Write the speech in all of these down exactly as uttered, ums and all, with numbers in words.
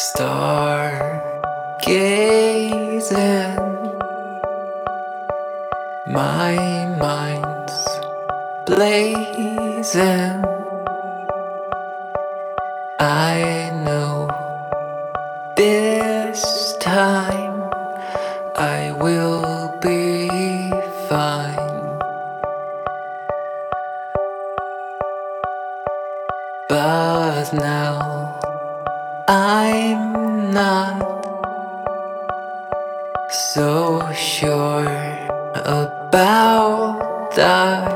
Stargazing, my mind's blazing. I know this time I will be fine, but now I'm not so sure about that.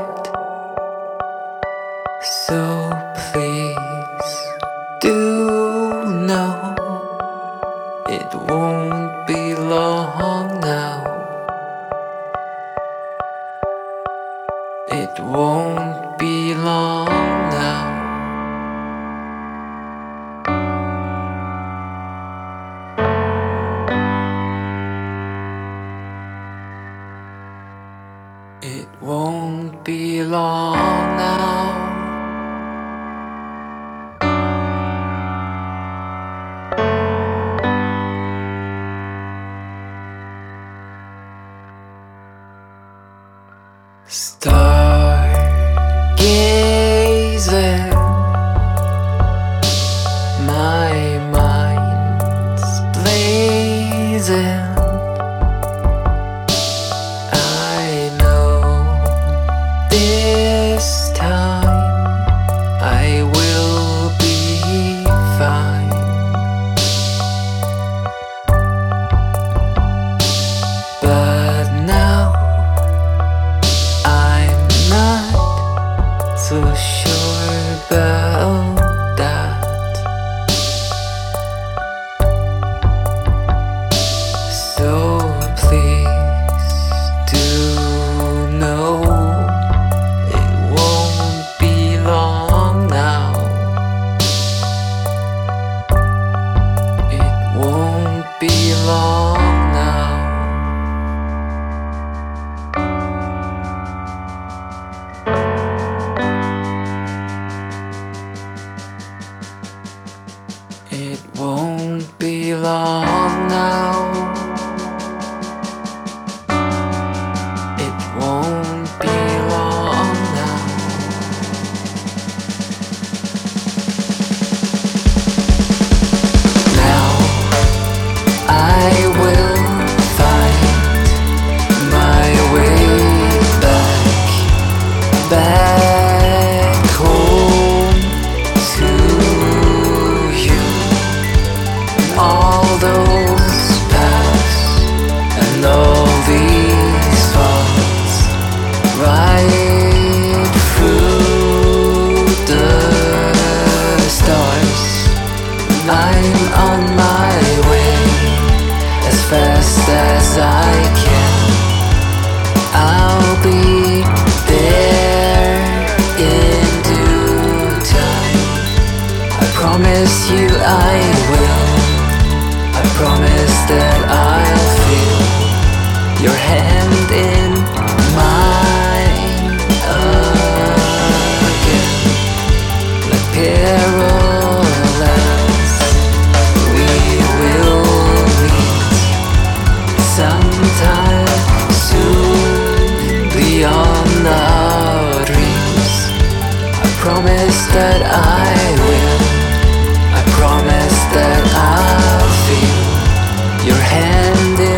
So please do know it won't be long now. It won't be long now. It won't be long now. Stargazing, my mind's blazing. I know this time I will be fine, but now I'm not so sure about that. So please do know it won't be long now. It won't be long now. It won't be long now. It won't be long now. Now I will find my way back, back home to you. All those paths and all these thoughts right through the stars. I'm on my way as fast as I can. I'll be there in due time. I promise you I will. I promise that I'll feel your hand in mine again. Like parallels, we will meet sometime soon beyond our dreams. I promise that I will. I promise that I'll feel your hand in